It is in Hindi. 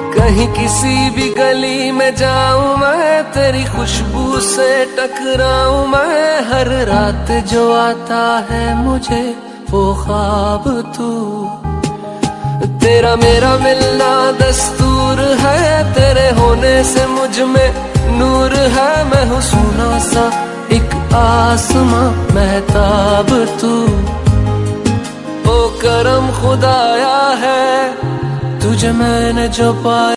कहीं किसी भी गली में जाऊं मैं, तेरी खुशबू से टकराऊं मैं। हर रात जो आता है मुझे वो ख्वाब तू, तेरा मेरा मिलना दस्तूर है। तेरे होने से मुझ में नूर है। मैं हूँ सूना सा एक आसमां महताब तू। ओ करम खुदाया है तुझे मैंने जो पाया।